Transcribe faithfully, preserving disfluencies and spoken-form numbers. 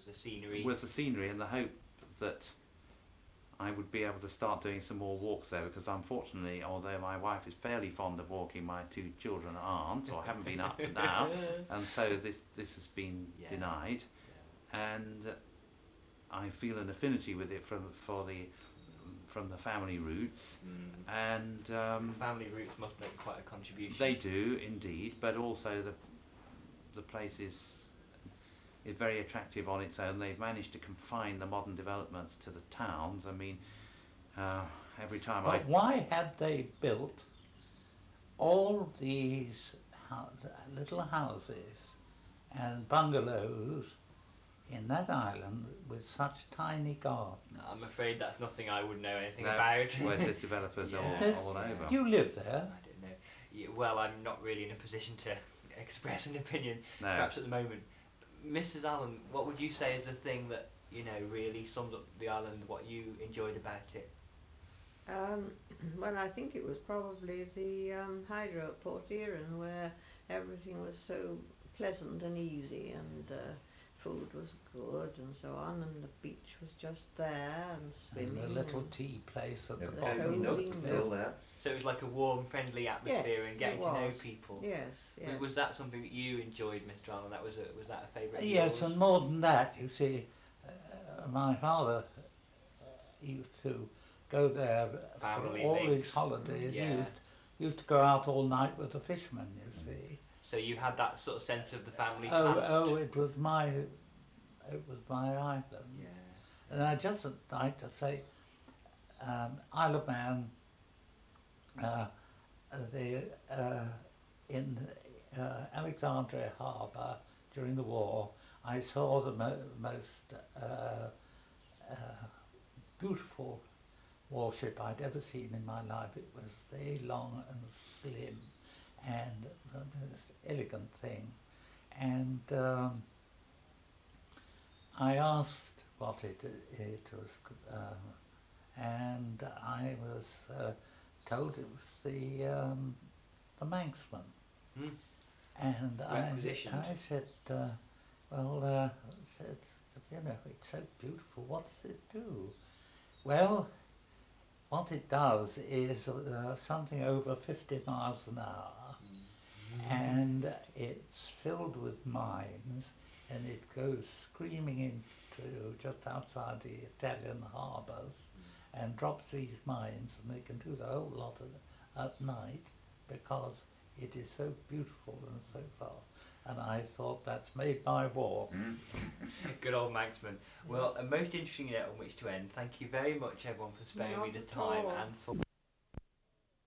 was the scenery. Was the scenery and the hope that I would be able to start doing some more walks there, because unfortunately, although my wife is fairly fond of walking, my two children aren't, or haven't been up to now, and so this this has been Yeah. denied, Yeah. and I feel an affinity with it from for the from the family roots, Mm. and um, Family roots must make quite a contribution. they do indeed, but also the the place is is very attractive on its own. They've managed to confine the modern developments to the towns. I mean, uh, every time I But why had they built all these hou- little houses and bungalows in that island with such tiny gardens? I'm afraid that's nothing I would know anything No, about. well, there's developers Yeah. all, It's- all over. Do you live there? I don't know. Yeah, well, I'm not really in a position to express an opinion, No. perhaps at the moment. Missus Allen, what would you say is the thing that, you know, really sums up the island, what you enjoyed about it? Um, well, I think it was probably the um, hydro at Port Erin, where everything was so pleasant and easy, and uh, food was good and so on, and the beach was just there, and swimming. And the little and tea place at Yeah, the the bottom. cozy bottom. nook Cozy still nook. there. So it was like a warm, friendly atmosphere Yes, and getting it to know was. people. Yes, W- yes. Was that something that you enjoyed, Mister Allen? That was a, was that a favourite? of Yes, yours? and more than that, you see, uh, my father used to go there Family for all links. his holidays. Yeah. He used, used to go out all night with the fishermen, you see. So you had that sort of sense of the family Oh, past. oh, it was my, it was my island. Yeah. And I just like to say, um, Isle of Man, uh, the, uh, in uh, Alexandria Harbour during the war, I saw the mo- most uh, uh, beautiful warship I'd ever seen in my life. It was very long and slim and the most elegant thing. And um, I asked what it, it was, uh, and I was uh, told it was the um, the Manxman. Hmm. And I, Requisitioned. I said, uh, well, uh, said, you know, it's so beautiful, what does it do? Well, what it does is uh, something over fifty miles an hour, and it's filled with mines, and it goes screaming into just outside the Italian harbours and drops these mines, and they can do the whole lot of, at night because it is so beautiful and so fast. And I thought, that's made my war. Good old Manxman. Well, a most interesting note on which to end. Thank you very much, everyone, for sparing me Not the at time all. and for.